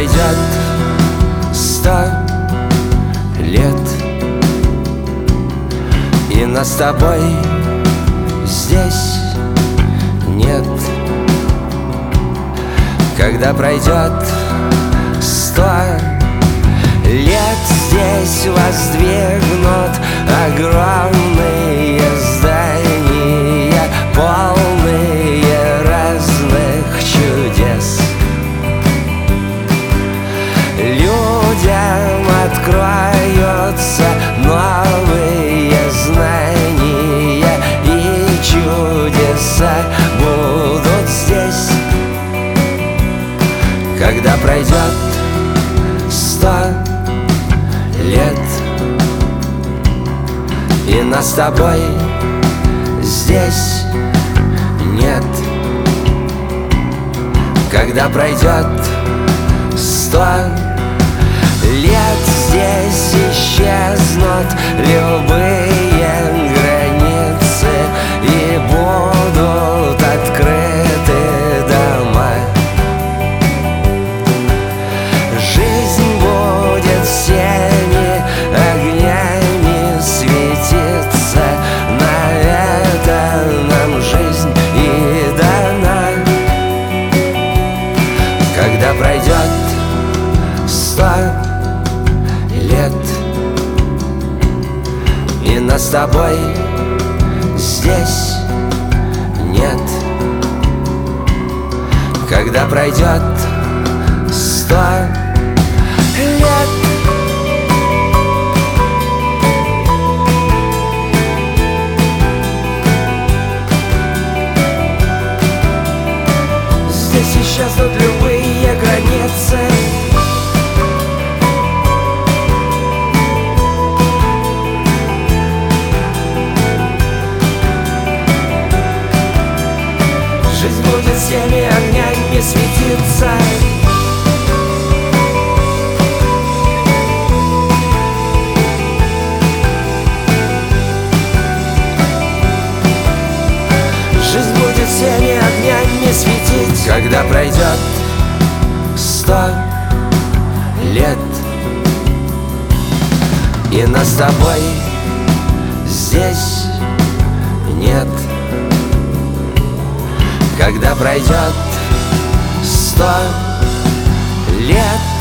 пройдет 100 лет, и нас с тобой здесь нет. Когда пройдет 100 лет, здесь воздвигнут огромные здания, полные разных чудес. Людям откроются новые знания, и чудеса будут здесь. Когда пройдет 100 лет, и нас с тобой здесь нет. Когда пройдет 100 лет, здесь исчезнут любые границы, и будут открыты дома. Жизнь будет всеми огнями светиться, на это нам жизнь и дана. Когда пройдет 100 лет, и нас с тобой здесь нет. Когда пройдет 100 лет. Здесь исчезнут любые границы, жизнь будет всеми огнями светиться. Жизнь будет всеми огнями светить. Когда пройдет 100 лет, и нас с тобой здесь нет. Когда пройдет 100 лет,